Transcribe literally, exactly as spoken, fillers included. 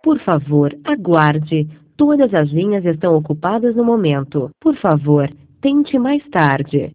Por favor, aguarde. Todas as linhas estão ocupadas no momento. Por favor, tente mais tarde.